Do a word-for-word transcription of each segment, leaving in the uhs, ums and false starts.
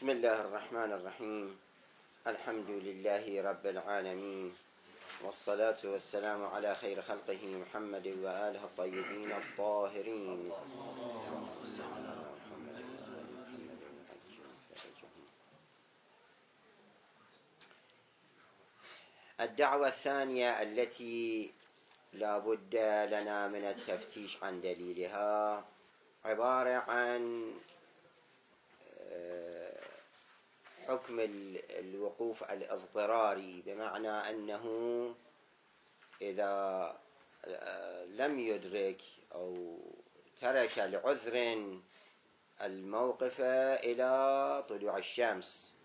بسم الله الرحمن الرحيم. الحمد لله رب العالمين، والصلاة والسلام على خير خلقه محمد وآله الطيبين الطاهرين. الدعوة الثانية التي لا بد لنا من التفتيش عن دليلها عبارة عن حكم الوقوف الاضطراري، بمعنى أنه إذا لم يدرك أو ترك لعذر الموقف إلى طلوع الشمس،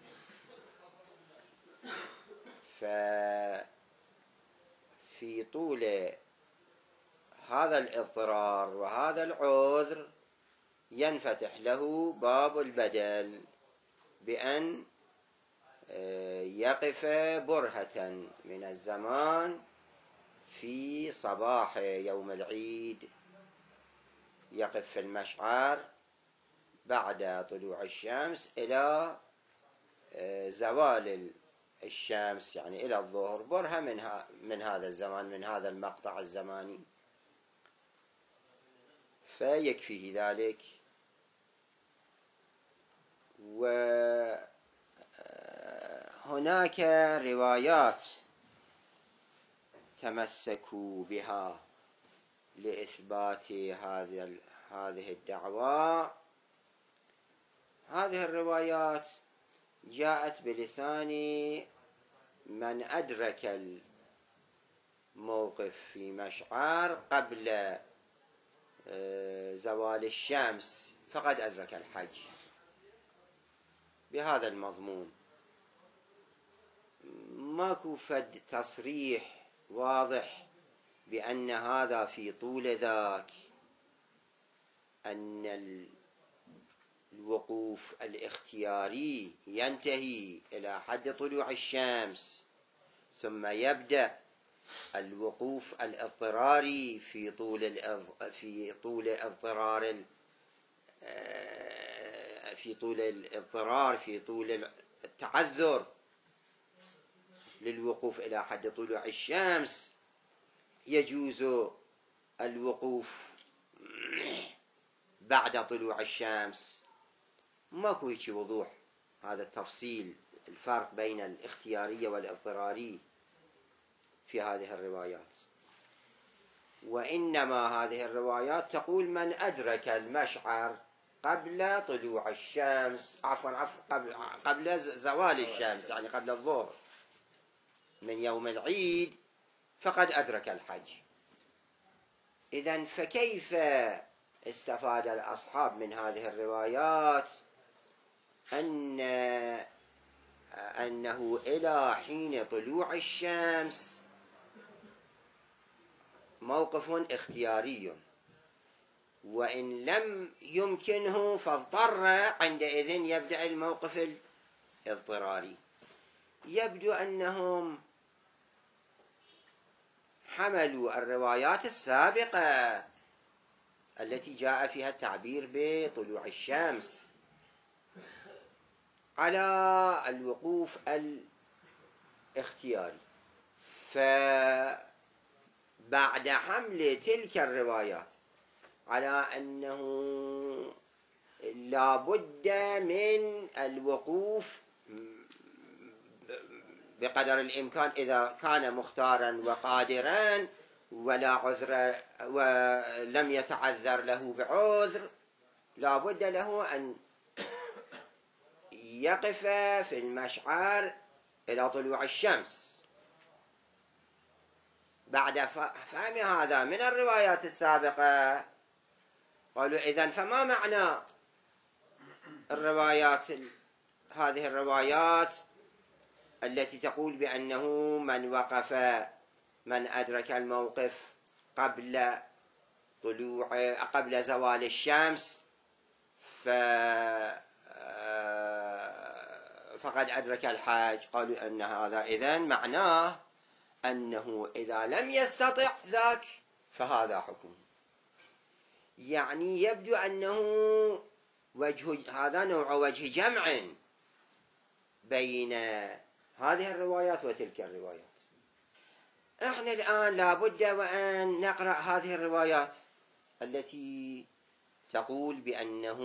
ففي طول هذا الاضطرار وهذا العذر ينفتح له باب البدل بأن يقف برهة من الزمان في صباح يوم العيد، يقف في المشعر بعد طلوع الشمس إلى زوال الشمس، يعني إلى الظهر، برهة من, من هذا الزمان، من هذا المقطع الزماني، فيكفيه ذلك. وهناك روايات تمسكوا بها لإثبات هذه هذه الدعوة. هذه الروايات جاءت بلسان من أدرك الموقف في مشعر قبل زوال الشمس فقد أدرك الحج، بهذا المضمون. ماكو فد تصريح واضح بأن هذا في طول ذاك، أن الوقوف الاختياري ينتهي إلى حد طلوع الشمس ثم يبدأ الوقوف الاضطراري في طول في طول اضطرار في طول الاضطرار في طول التعذر للوقوف إلى حد طلوع الشمس يجوز الوقوف بعد طلوع الشمس. ماكو هيك وضوح هذا التفصيل، الفرق بين الاختياري والاضطراري في هذه الروايات. وإنما هذه الروايات تقول من أدرك المشعر قبل طلوع الشمس، عفوا عفوا قبل قبل زوال الشمس، يعني قبل الظهر من يوم العيد، فقد أدرك الحج. إذن فكيف استفاد الأصحاب من هذه الروايات أن أنه إلى حين طلوع الشمس موقف اختياري، وإن لم يمكنه فاضطر عندئذ يبدأ الموقف الاضطراري؟ يبدو أنهم حملوا الروايات السابقة التي جاء فيها التعبير بطلوع الشمس على الوقوف الاختياري، فبعد حمل تلك الروايات على أنه لا بد من الوقوف بقدر الإمكان إذا كان مختارا وقادرا ولا عذر ولم يتعذر له بعذر، لا بد له أن يقف في المشعر إلى طلوع الشمس. بعد فهم هذا من الروايات السابقة قالوا إذن فما معنى الروايات هذه الروايات التي تقول بأنه من وقف من أدرك الموقف قبل طلوع قبل زوال الشمس ف فقد أدرك الحج؟ قالوا أن هذا إذن معناه أنه إذا لم يستطع ذاك فهذا حكم. يعني يبدو أنه وجه هذا نوع وجه جمع بين هذه الروايات وتلك الروايات. احنا الآن لابد وأن نقرأ هذه الروايات التي تقول بأنه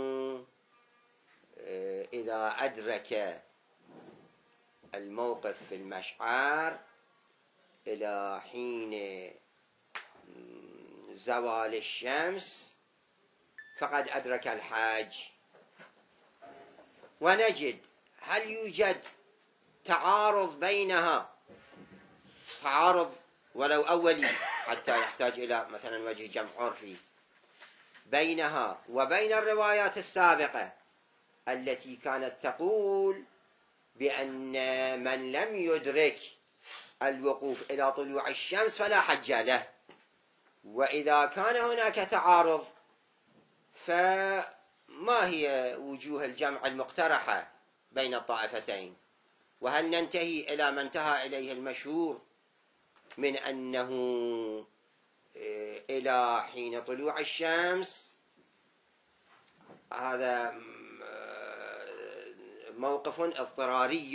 إذا أدرك الموقف في المشعر إلى حين زوال الشمس فقد أدرك الحج. ونجد هل يوجد تعارض بينها، تعارض ولو أولي حتى يحتاج إلى مثلا وجه جمع عرفي، بينها وبين الروايات السابقة التي كانت تقول بأن من لم يدرك الوقوف إلى طلوع الشمس فلا حج له. وإذا كان هناك تعارض فما هي وجوه الجمع المقترحة بين الطائفتين؟ وهل ننتهي إلى ما انتهى إليه المشهور من أنه إلى حين طلوع الشمس؟ هذا موقف اضطراري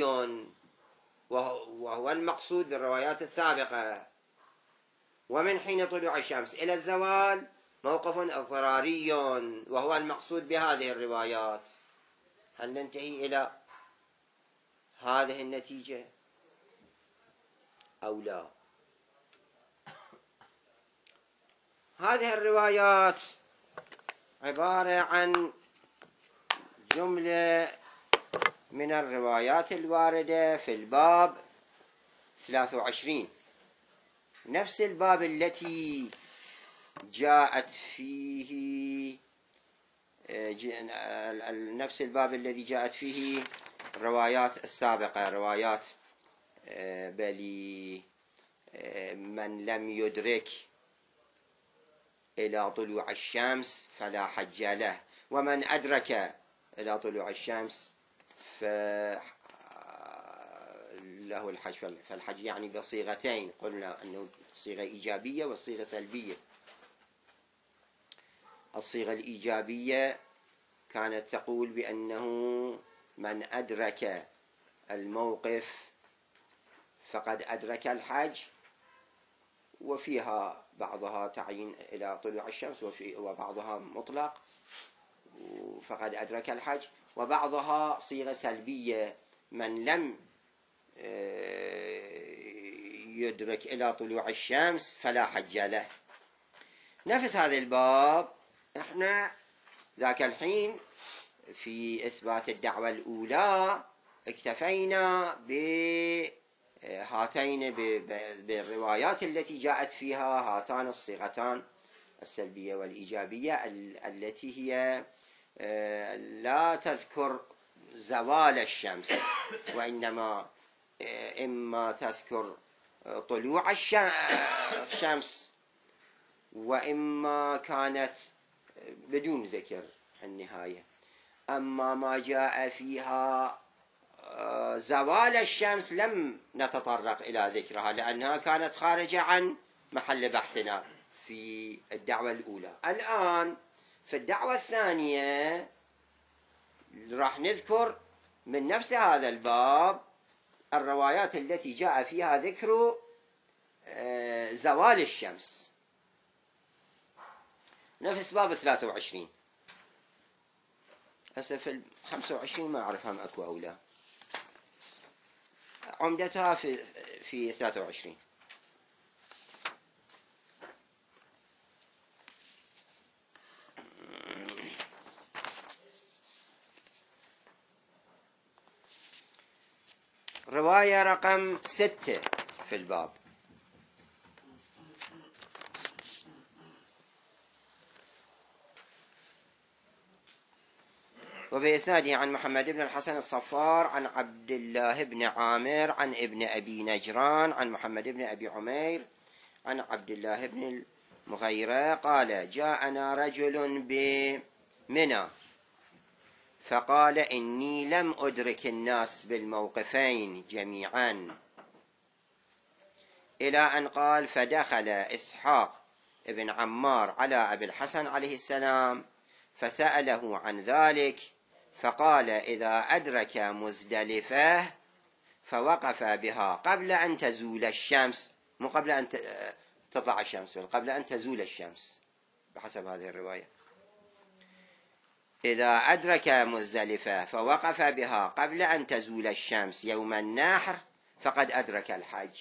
وهو المقصود بالروايات السابقة. ومن حين طلوع الشمس إلى الزوال موقف اضطراري وهو المقصود بهذه الروايات. هل ننتهي إلى هذه النتيجة أو لا؟ هذه الروايات عبارة عن جملة من الروايات الواردة في الباب ثلاثة وعشرين، نفس الباب التي جاءت فيه نفس الباب الذي جاءت فيه الروايات السابقة، روايات بل من لم يدرك إلى طلوع الشمس فلا حج له، ومن أدرك إلى طلوع الشمس فله الحج. فالحج يعني بصيغتين، قلنا أنه صيغة إيجابية والصيغة سلبية. الصيغة الإيجابية كانت تقول بأنه من أدرك الموقف فقد أدرك الحج، وفيها بعضها تعيين إلى طلوع الشمس وبعضها مطلق فقد أدرك الحج، وبعضها صيغة سلبية من لم يدرك إلى طلوع الشمس فلا حج له. نفس هذا الباب احنا ذاك الحين في إثبات الدعوة الأولى اكتفينا بهاتين بالروايات التي جاءت فيها هاتان الصيغتان السلبية والإيجابية التي هي لا تذكر زوال الشمس، وإنما إما تذكر طلوع الشمس وإما كانت بدون ذكر النهاية. أما ما جاء فيها زوال الشمس لم نتطرق إلى ذكرها لأنها كانت خارجة عن محل بحثنا في الدعوة الأولى. الآن في الدعوة الثانية راح نذكر من نفس هذا الباب الروايات التي جاء فيها ذكر زوال الشمس، نفس باب ثلاثة وعشرين. هسه في خمسة وعشرين ما أعرف هم أكو أو لا، عمدتها في في ثلاثة وعشرين. رواية رقم ستة في الباب. وبإسناده عن محمد بن الحسن الصفار عن عبد الله بن عامر عن ابن أبي نجران عن محمد بن أبي عمير عن عبد الله بن المغيرة قال: جاءنا رجل بمنى فقال: إني لم أدرك الناس بالموقفين جميعا، إلى أن قال: فدخل إسحاق ابن عمار على أبي الحسن عليه السلام فسأله عن ذلك فقال إذا أدرك مزدلفة فوقف بها قبل أن تزول الشمس، مو قبل أن تطلع الشمس، بل قبل أن تزول الشمس بحسب هذه الرواية. إذا أدرك مزدلفة فوقف بها قبل أن تزول الشمس يوم النحر فقد أدرك الحج.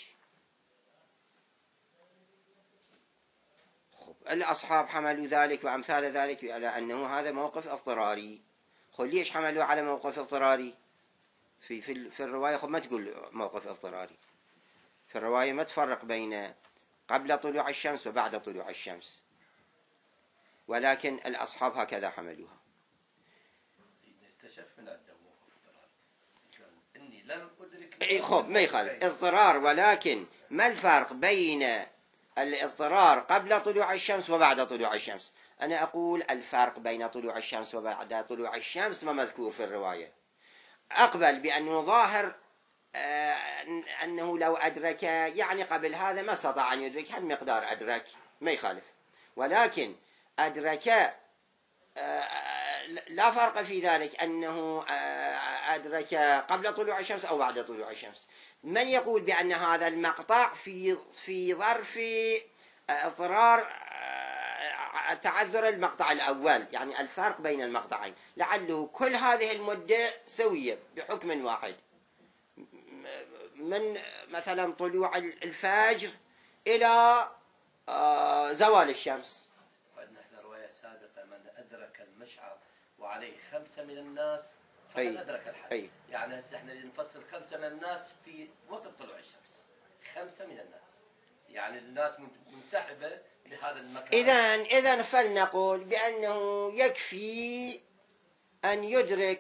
الأصحاب حملوا ذلك وأمثال ذلك على أنه هذا موقف اضطراري. خل ليش حملوا على موقف اضطراري؟ في في في الرواية خب ما تقول موقف اضطراري، في الرواية ما تفرق بين قبل طلوع الشمس وبعد طلوع الشمس، ولكن الأصحاب هكذا حملوها. استشف من عدة إني لم أدرك. إيه خب ما يخالف اضطرار، ولكن ما الفرق بين الاضطرار قبل طلوع الشمس وبعد طلوع الشمس؟ أنا أقول الفرق بين طلوع الشمس وبعد طلوع الشمس ما مذكور في الرواية. أقبل بأنه ظاهر آه أنه لو أدرك يعني قبل هذا ما استطاع أن يدرك هذا مقدار أدرك ما يخالف، ولكن أدرك آه لا فرق في ذلك أنه آه أدرك قبل طلوع الشمس أو بعد طلوع الشمس. من يقول بأن هذا المقطع في في ظرف اضطرار تعذر المقطع الأول، يعني الفرق بين المقطعين لعله كل هذه المدة سوية بحكم واحد، من مثلا طلوع الفجر إلى زوال الشمس. عندنا احنا رواية سابقة من أدرك المشعر وعليه خمسة من الناس فقد أي. أدرك الحج. أي. يعني هسه احنا نفصل خمسة من الناس في وقت طلوع الشمس، خمسة من الناس يعني الناس منسحبة لهذا المكان. إذن إذن فلنقول بأنه يكفي أن يدرك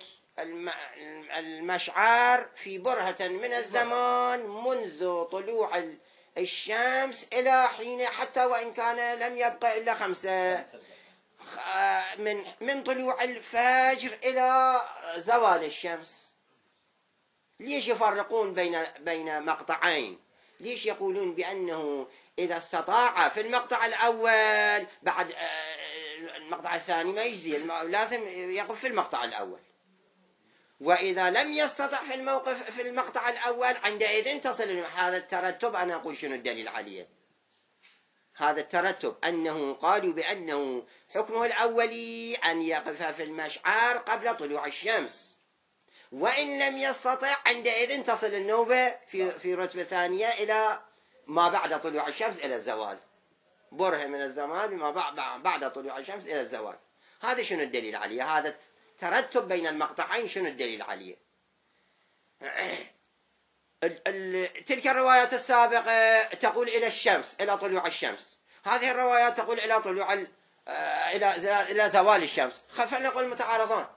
المشعر في برهة من الزمان منذ طلوع الشمس إلى حين، حتى وإن كان لم يبقى إلا خمسة، من من طلوع الفجر إلى زوال الشمس. ليش يفرقون بين بين مقطعين؟ ليش يقولون بأنه إذا استطاع في المقطع الأول بعد المقطع الثاني ما يجزي، لازم يقف في المقطع الأول، وإذا لم يستطع في الموقف في المقطع الأول عندئذ تصل. هذا الترتب أنا أقول شنو الدليل عليه؟ هذا الترتب أنه قالوا بأنه حكمه الأولي أن يقف في المشعر قبل طلوع الشمس، وإن لم يستطع عندئذ تصل النوبة في في رتبة ثانية إلى ما بعد طلوع الشمس إلى الزوال، برهة من الزمان ما بعد طلوع الشمس إلى الزوال. هذا شنو الدليل عليه؟ هذا ترتب بين المقطعين شنو الدليل عليه؟ تلك الروايات السابقة تقول إلى الشمس، إلى طلوع الشمس. هذه الروايات تقول إلى طلوع إلى إلى زوال الشمس. فلنقول متعارضان.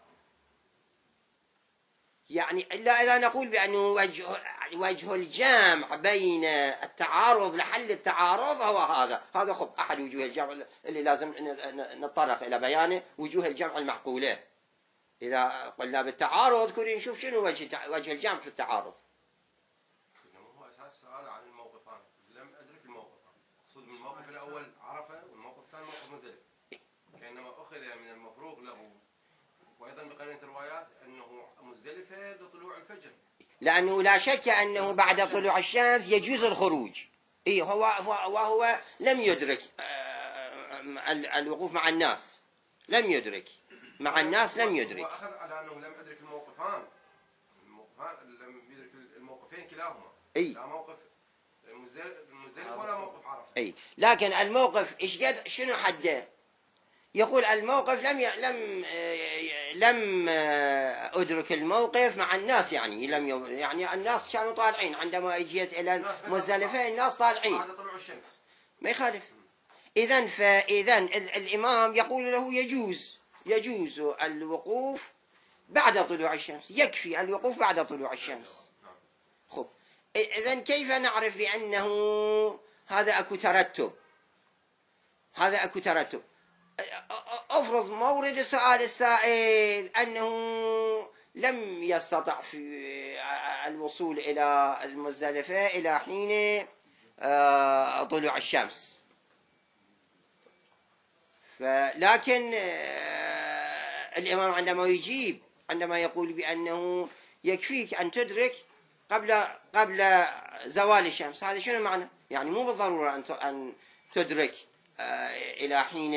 يعني إلا إذا نقول بأنه وجه وجه الجمع بين التعارض لحل التعارض هو هذا هذا خب أحد وجوه الجمع اللي لازم نتطرق إلى بيانه، وجوه الجمع المعقولة. إذا قلنا بالتعارض كنا نشوف شنو وجه وجه الجمع في التعارض. هو أساس السؤال عن الموقفان، لم أدرك الموقفان. أقصد من الموقف الأول عرفة والموقف الثاني موقف مزدلف، كأنما أخذ من المفروغ له، وأيضا بقرينة الروايات أنه مزدلفة لطلوع الفجر، لأنه لا شك أنه بعد طلوع الشمس يجوز الخروج. إيه هو وهو لم يدرك الوقوف مع الناس، لم يدرك مع الناس لم يدرك. وأخذ على أنه لم أدرك الموقفان، الموقفان لم يدرك الموقفين كلاهما. أي. لا موقف مزدلف ولا موقف عرفة. أي. لكن الموقف إيش قد شنو حده؟ يقول الموقف لم ي... لم لم أدرك الموقف مع الناس، يعني لم ي... يعني الناس كانوا طالعين عندما اجيت إلى مزدلفة، الناس طالعين بعد طلوع الشمس ما يخالف. إذن فإذن الإمام يقول له يجوز يجوز الوقوف بعد طلوع الشمس، يكفي الوقوف بعد طلوع الشمس. خب إذن كيف نعرف بأنه هذا أكو ترتب؟ هذا أكو ترتب. أفرض مورد سؤال السائل أنه لم يستطع في الوصول إلى المزدلفة إلى حين طلوع الشمس، لكن الإمام عندما يجيب عندما يقول بأنه يكفيك أن تدرك قبل قبل زوال الشمس، هذا شنو معنى؟ يعني مو بالضرورة أن أن تدرك إلى حين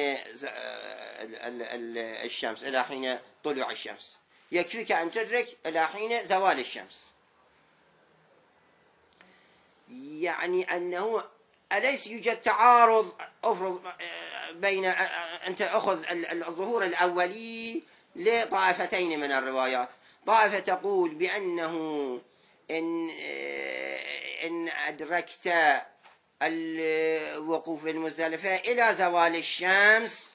الشمس، إلى حين طلوع الشمس، يكفيك أن تدرك إلى حين زوال الشمس. يعني أنه أليس يوجد تعارض أفرض بين أنت أخذ الظهور الأولي لطائفتين من الروايات، طائفة تقول بأنه إن إن أدركت الوقوف بالمزدلفة إلى زوال الشمس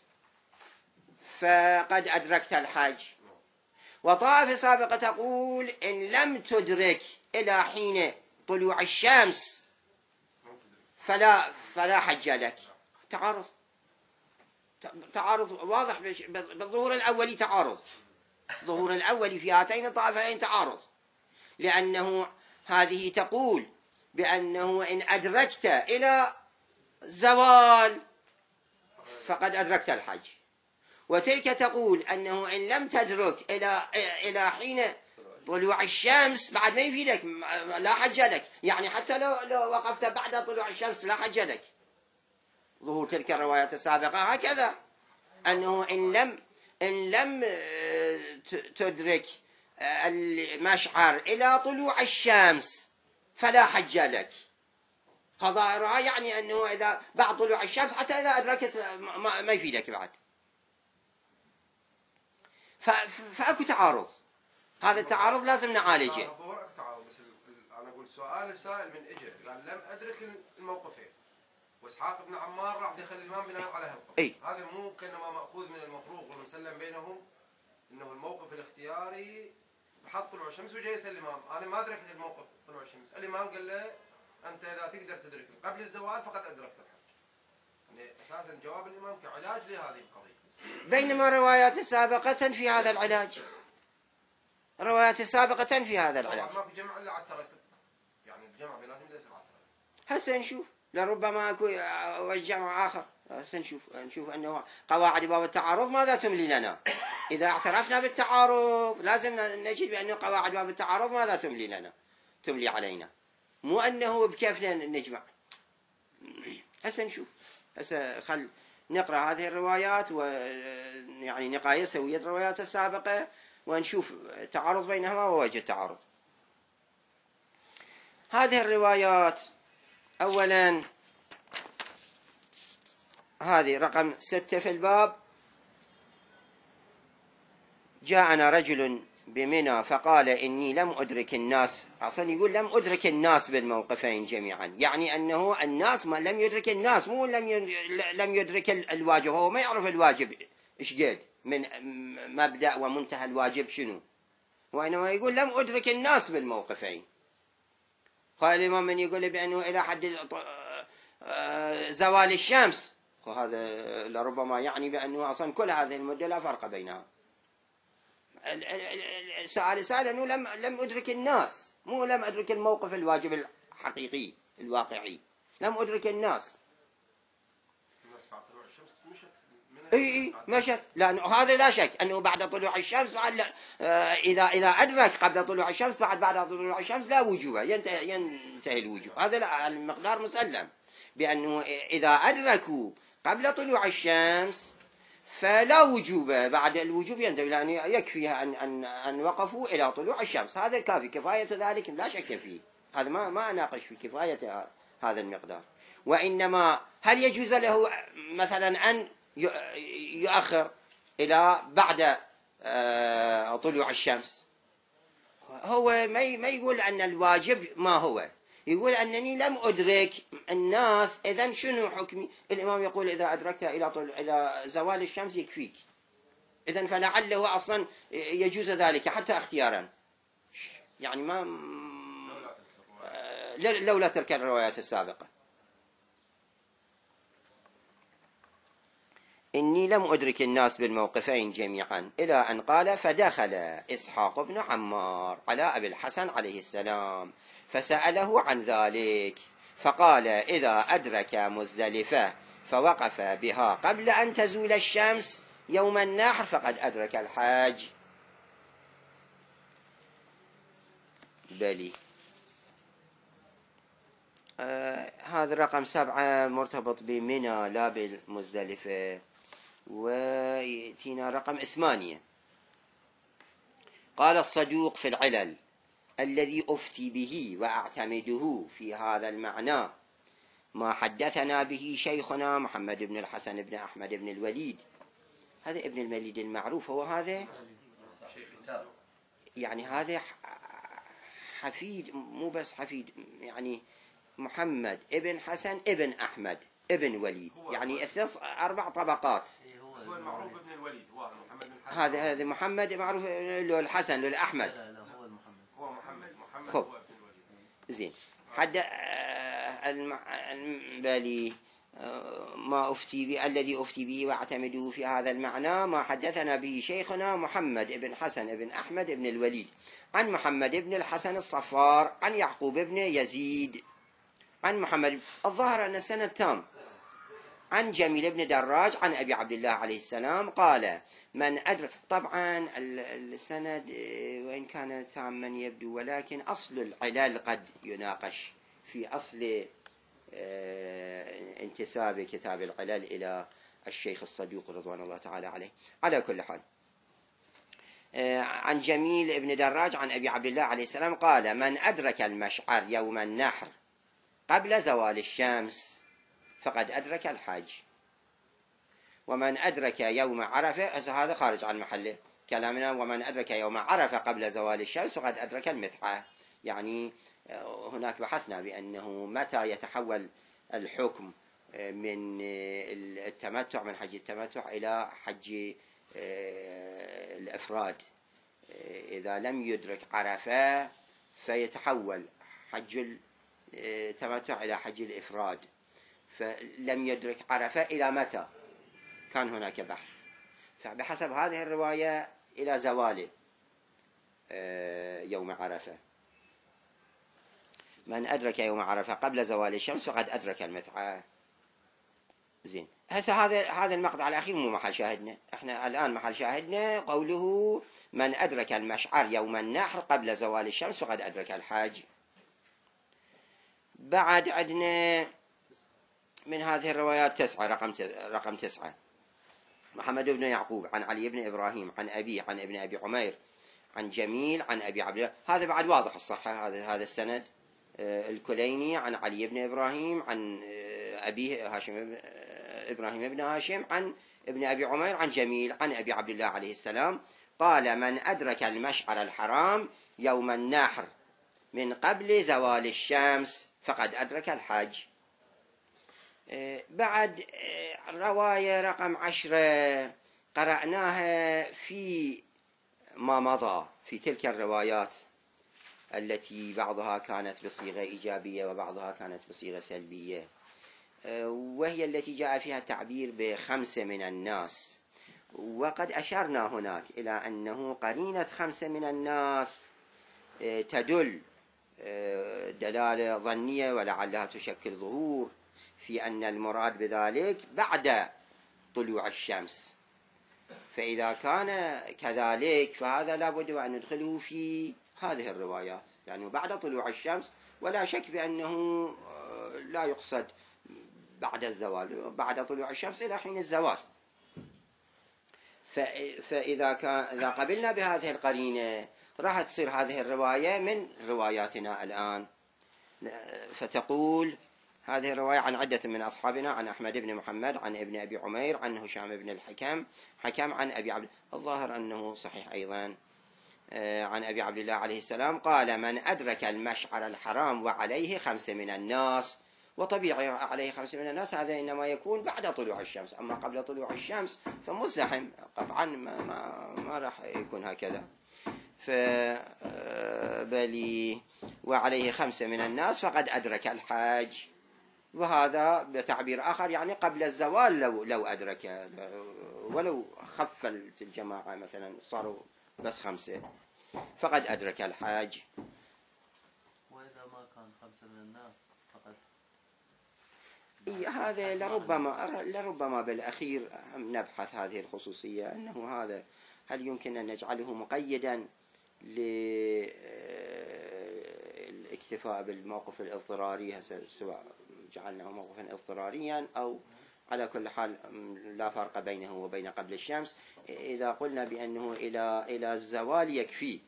فقد أدركت الحج، وطائفة سابقة تقول إن لم تدرك إلى حين طلوع الشمس فلا فلا حج لك. تعارض تعارض واضح بالظهور الأولي، تعارض الظهور الأولي في هاتين الطائفتين تعارض، لأنه هذه تقول بأنه إن أدركت إلى زوال فقد أدركت الحج، وتلك تقول أنه إن لم تدرك إلى إلى حين طلوع الشمس بعد ما يفيدك، لا حج لك، يعني حتى لو لو وقفت بعد طلوع الشمس لا حج لك. ظهور تلك الروايات السابقة هكذا، أنه إن لم إن لم تدرك المشعر إلى طلوع الشمس فلا حج لك. قضاء يعني أنه إذا بعد طلوع الشمس حتى إذا أدركت ما يفيدك بعد. فأكو تعارض، هذا التعارض لازم نعالجه. أنا أقول سؤال السائل من إجل قال لم أدرك الموقفين، وإسحاق بن عمار راح دخل الإمام بناء على هالقول. هذا مو كأنما مأخوذ من المفروغ والمسلم بينهم إنه الموقف الاختياري بحط طلوع الشمس وجاي يسأل الإمام أنا ما أدركت الموقف طلوع الشمس، الإمام قال له أنت إذا تقدر تدرك قبل الزوال فقد أدركت الحج. يعني أساسا جواب الإمام كعلاج لهذه القضية، بينما روايات سابقة في هذا العلاج، روايات سابقة في هذا العلاج. ما في جمع إلا على الترتب، يعني الجمع بيناتهم ليس على الترتب. هسه نشوف، لربما اكو جمع آخر. هسه نشوف نشوف أنه قواعد باب التعارض ماذا تملي لنا. إذا اعترفنا بالتعارض لازم نجد بأنه قواعد باب التعارض ماذا تملي لنا، تملي علينا، مو أنه بكيفنا نجمع. هسه نشوف، هسه خل نقرأ هذه الروايات ويعني نقايسها ويا الروايات السابقة ونشوف تعارض بينهما ووجه التعارض. هذه الروايات أولا هذه رقم ستة في الباب: جاءنا رجل بمنى فقال إني لم أدرك الناس. أصلا يقول لم أدرك الناس بالموقفين جميعا، يعني أنه الناس ما لم يدرك الناس، مو لم لم يدرك الواجب، هو ما يعرف الواجب إيش قد من مبدأ ومنتهى الواجب شنو، وإنما يقول لم أدرك الناس بالموقفين. قال الإمام من يقول بأنه إلى حد زوال الشمس، وهذا لربما يعني بأنه أصلا كل هذه المدة لا فرق بينها. سأل سأل أنه لم لم أدرك الناس، مو لم أدرك الموقف الواجب الحقيقي الواقعي، لم أدرك الناس. اي اي مشت، لأنه هذا لا شك أنه بعد طلوع الشمس إذا إذا أدرك قبل طلوع الشمس بعد بعد طلوع الشمس لا وجوب، ينتهي ينتهي الوجوب. هذا المقدار مسلم بأنه إذا أدركوا قبل طلوع الشمس فلا وجوب، بعد الوجوب ينتهي، لأن يكفي أن أن أن وقفوا إلى طلوع الشمس، هذا كافي، كفاية ذلك لا شك فيه، هذا ما ما أناقش في كفاية هذا المقدار. وإنما هل يجوز له مثلا أن يؤخر إلى بعد طلوع الشمس؟ هو ما ما يقول أن الواجب ما هو، يقول أنني لم أدرك الناس، إذن شنو حكمي؟ الإمام يقول إذا أدركت إلى طل... إلى زوال الشمس يكفيك، إذن فلعله أصلا يجوز ذلك حتى اختيارا، يعني ما لولا تلك الروايات السابقة. إني لم أدرك الناس بالموقفين جميعا، إلى أن قال: فدخل إسحاق بن عمار على أبي الحسن عليه السلام فسأله عن ذلك، فقال: إذا أدرك مزدلفة فوقف بها قبل أن تزول الشمس يوم النحر فقد أدرك الحاج. بلي. آه هذا رقم سبعة مرتبط بمنى لا بالمزدلفة. ويأتينا رقم ثمانية. قال الصدوق في العلل: الذي أفتي به وأعتمده في هذا المعنى ما حدثنا به شيخنا محمد بن الحسن بن أحمد بن الوليد. هذا ابن الوليد المعروف، هو هذا يعني هذا حفيد، مو بس حفيد، يعني محمد ابن حسن ابن أحمد ابن وليد، يعني ثلاث أربع طبقات. هو المعروف ابن الوليد، هو محمد بن الحسن. هذا هذا محمد معروف له الحسن له الأحمد. لا لا هو محمد. هو محمد محمد خب. هو ابن الوليد. زين. حد بالي ما أفتي به، الذي أفتي به وأعتمده في هذا المعنى ما حدثنا به شيخنا محمد بن حسن بن أحمد بن الوليد عن محمد بن الحسن الصفار عن يعقوب بن يزيد عن محمد الظاهر أن السند تام عن جميل بن دراج عن أبي عبد الله عليه السلام قال: من أدرك. طبعا السند وإن كان تاما يبدو، ولكن أصل العلل قد يناقش في أصل انتساب كتاب العلل إلى الشيخ الصدوق رضوان الله تعالى عليه. على كل حال، عن جميل بن دراج عن أبي عبد الله عليه السلام قال: من أدرك المشعر يوم النحر قبل زوال الشمس فقد أدرك الحج. ومن أدرك يوم عرفة، هذا خارج عن محله كلامنا، ومن أدرك يوم عرفة قبل زوال الشمس فقد أدرك المتعة. يعني هناك بحثنا بأنه متى يتحول الحكم من التمتع، من حج التمتع إلى حج الإفراد. إذا لم يدرك عرفة فيتحول حج التمتع إلى حج الإفراد، فلم يدرك عرفة إلى متى؟ كان هناك بحث، فبحسب هذه الرواية إلى زوال يوم عرفة. من أدرك يوم عرفة قبل زوال الشمس فقد أدرك المتعة. زين. هسه هذا هذا المقطع الأخير مو محل شاهدنا، احنا الآن محل شاهدنا قوله: من أدرك المشعر يوم النحر قبل زوال الشمس فقد أدرك الحاج. بعد عندنا من هذه الروايات تسعة، رقم رقم تسعة: محمد بن يعقوب عن علي بن إبراهيم عن أبيه عن ابن أبي عمير عن جميل عن أبي عبد الله. هذا بعد واضح الصحة، هذا هذا السند. الكليني عن علي بن إبراهيم عن أبيه هاشم إبراهيم بن هاشم عن ابن أبي عمير عن جميل عن أبي عبد الله عليه السلام قال: من أدرك المشعر الحرام يوم النحر من قبل زوال الشمس فقد أدرك الحج. بعد رواية رقم عشرة قرأناها في ما مضى في تلك الروايات التي بعضها كانت بصيغة إيجابية وبعضها كانت بصيغة سلبية، وهي التي جاء فيها التعبير بخمسة من الناس. وقد أشرنا هناك إلى أنه قرينة خمسة من الناس تدل دلالة ظنية ولعلها تشكل ظهور في أن المراد بذلك بعد طلوع الشمس. فإذا كان كذلك فهذا لابد أن ندخله في هذه الروايات، لأنه يعني بعد طلوع الشمس، ولا شك بأنه لا يقصد بعد الزوال، بعد طلوع الشمس إلى حين الزوال. فإذا كان إذا قبلنا بهذه القرينة راح تصير هذه الرواية من رواياتنا الآن. فتقول هذه الرواية عن عدة من أصحابنا: عن أحمد بن محمد عن ابن أبي عمير عن هشام بن الحكم حكم عن أبي عبد، الظاهر أنه صحيح أيضا، عن أبي عبد الله عليه السلام قال: من أدرك المشعر الحرام وعليه خمسة من الناس. وطبيعي عليه خمسة من الناس هذا إنما يكون بعد طلوع الشمس، أما قبل طلوع الشمس فمزدحم قطعا، ما, ما, ما راح يكون هكذا. فبلي وعليه خمسة من الناس فقد أدرك الحاج. وهذا بتعبير آخر يعني قبل الزوال لو لو أدرك، ولو خفلت الجماعة مثلا صاروا بس خمسة فقد أدرك الحاج. وإذا ما كان خمسة من الناس فقد إي هذا لربما لربما بالأخير نبحث هذه الخصوصية، أنه هذا هل يمكن أن نجعله مقيدا للاكتفاء بالموقف الاضطراري، سواء جعلناه موقفا اضطراريا أو على كل حال لا فرق بينه وبين قبل الشمس. إذا قلنا بأنه إلى إلى الزوال يكفي،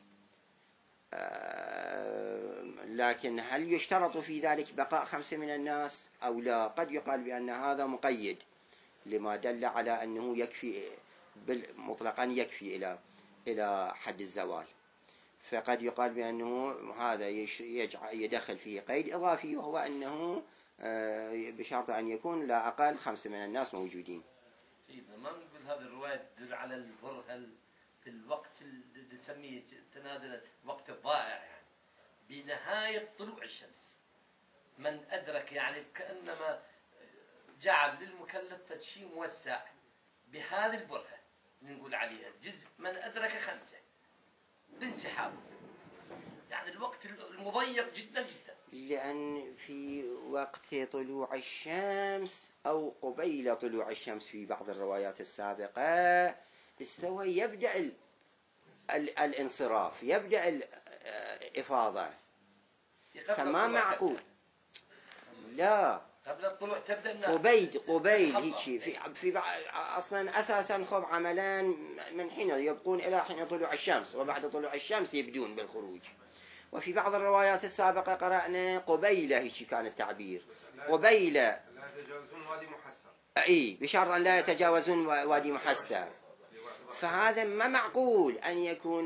لكن هل يشترط في ذلك بقاء خمسة من الناس أو لا؟ قد يقال بأن هذا مقيد لما دل على أنه يكفي مطلقا، يكفي إلى إلى حد الزوال. فقد يقال بأنه هذا يدخل فيه قيد إضافي، وهو أنه بشرط أن يكون لا أقل خمسة من الناس موجودين. سيدنا ما نقول هذه الرواية تدل على البرهة في الوقت اللي تسميه تنازلت وقت الضائع، يعني بنهاية طلوع الشمس. من أدرك يعني كأنما جعل للمكلف شيء موسع بهذه البرهة نقول عليها جزء من أدرك خمسة بانسحاب، يعني الوقت المضيق جدا جدا. لأن في وقت طلوع الشمس أو قبيل طلوع الشمس في بعض الروايات السابقة استوى يبدأ ال ال الانصراف، يبدأ الإفاضة، فما معقول. لا قبل الطلوع تبدأ الناس قبيل قبيل هيك في في أصلا أساسا خب عملان من حين يبقون إلى حين طلوع الشمس، وبعد طلوع الشمس يبدون بالخروج. وفي بعض الروايات السابقة قرأنا قبيلة، هيك كان التعبير قبيلة لا يتجاوزون وادي محسر، أي بشرط أن لا يتجاوزون وادي محسر. فهذا ما معقول أن يكون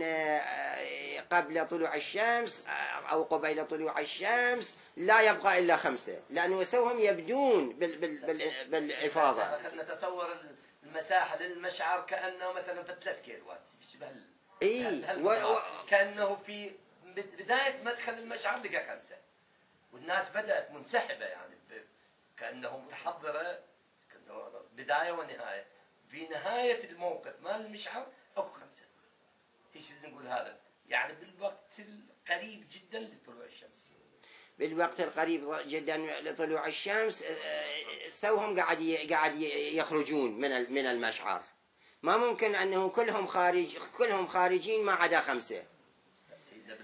قبل طلوع الشمس أو قبيل طلوع الشمس لا يبقى إلا خمسة، لأنه سوهم يبدون بال بال بال بالإفاضة. خلينا نتصور المساحة للمشعر كأنه مثلا في ثلاث كيلوات بشبه إيه و... كأنه في بداية مدخل المشعر لقى خمسة، والناس بدأت منسحبة، يعني كأنه متحضرة بداية ونهاية. في نهاية الموقف مال المشعر أكو خمسة. إيش نقول هذا؟ يعني بالوقت القريب جدا لطلوع الشمس. بالوقت القريب جدا لطلوع الشمس سوهم قاعد قاعد يخرجون من من المشعر. ما ممكن أنه كلهم خارج كلهم خارجين ما عدا خمسة. سيدنا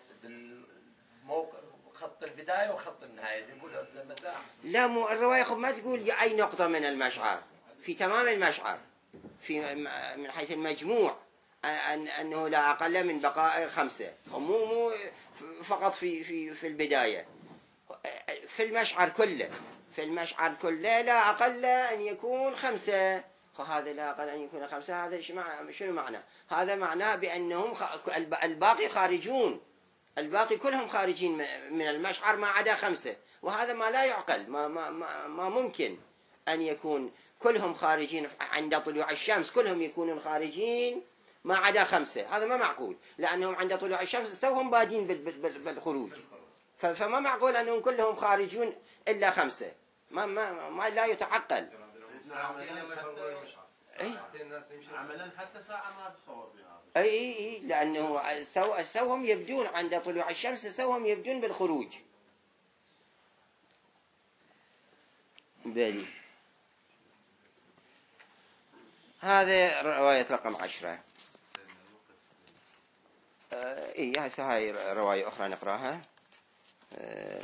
بالموقف خط البداية وخط النهاية نقول المساحة. لا مو الرواية خب ما تقول أي نقطة من المشعر، في تمام المشعر، في من حيث المجموع أن أنه لا أقل من بقاء خمسة، مو مو فقط في في في البداية، في المشعر كله، في المشعر كله لا أقل أن يكون خمسة. فهذا لا أقل أن يكون خمسة، هذا شنو معنى؟ هذا معناه بأنهم الباقي خارجون، الباقي كلهم خارجين من المشعر ما عدا خمسة، وهذا ما لا يعقل. ما ما ما, ما ممكن أن يكون كلهم خارجين عند طلوع الشمس، كلهم يكونون خارجين ما عدا خمسة، هذا ما معقول، لأنهم عند طلوع الشمس توهم بادين بالخروج، فما معقول أنهم كلهم خارجون إلا خمسة. ما ما ما لا يتعقل. عملا حتى ساعة ما تصور بها. أي أي أي لأنه سو سوهم يبدون عند طلوع الشمس، سوهم يبدون بالخروج. بالي هذا رواية رقم عشرة. آه إيه هسه هاي رواية أخرى نقراها. آه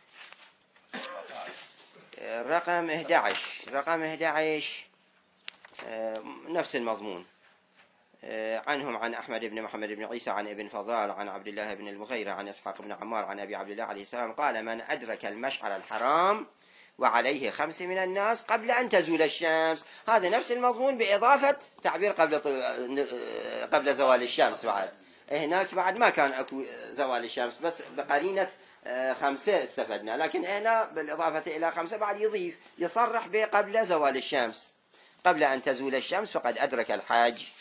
رقم أحد عشر رقم أحد عشر آه نفس المضمون. آه عنهم عن أحمد بن محمد بن عيسى عن ابن فضال عن عبد الله بن المغيرة عن إسحاق بن عمار عن أبي عبد الله عليه السلام قال: من أدرك المشعر الحرام وعليه خمس من الناس قبل أن تزول الشمس. هذا نفس المضمون بإضافة تعبير قبل قبل زوال الشمس. بعد هناك بعد ما كان أكو زوال الشمس، بس بقرينة خمسة استفدنا، لكن هنا بالإضافة إلى خمسة بعد يضيف يصرح بقبل زوال الشمس، قبل أن تزول الشمس فقد أدرك الحاج.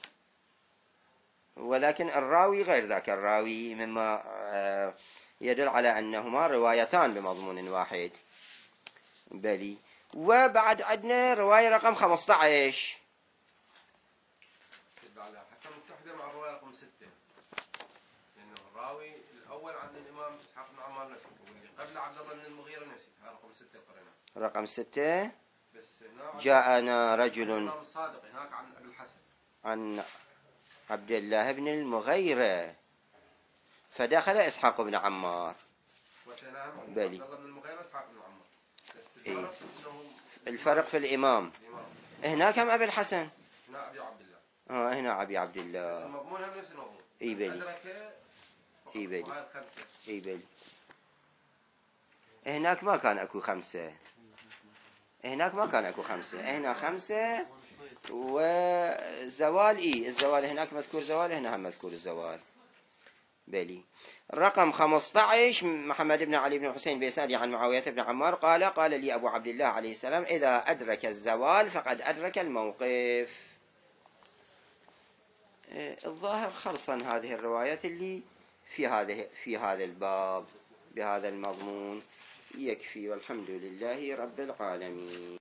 ولكن الراوي غير ذاك الراوي، مما يدل على أنهما روايتان بمضمون واحد. بلي. وبعد عندنا رواية رقم خمسة عشر. حتى متحدة مع الرواية رقم ستة، لأنه الراوي الأول عن الإمام إسحاق بن عمار نفسه، واللي قبل عبد الله بن المغيرة نفسه، هذا رقم ستة قرينا. رقم ستة. بس هنا جاءنا رجل الإمام الصادق هناك عن أبي الحسن عن عبد الله بن المغيرة فدخل إسحاق بن عمار. وسنهم عبد بلي. الله بن المغيرة إسحاق بن عمار. بس إيه. الفرق إنه الفرق في الإمام. الإمام هناك هم أبي الحسن. هنا أبي عبد الله. آه هنا أبي عبد بس الله. المضمون هم نفس المضمون. إي بلي. أدرك إي بلي. وهاي الخمسة. إي بلي. هناك ما كان أكو خمسة. هناك ما كان أكو خمسة. هنا خمسة وزوال. إي الزوال هناك مذكور زوال، هنا هم مذكور الزوال. بلي. رقم خمسة عشر محمد بن علي بن حسين بيسالي عن معاوية بن عمار قال قال لي أبو عبد الله عليه السلام إذا أدرك الزوال فقد أدرك الموقف. الظاهر خلصا هذه الروايات اللي في هذه في هذا الباب بهذا المضمون يكفي، والحمد لله رب العالمين.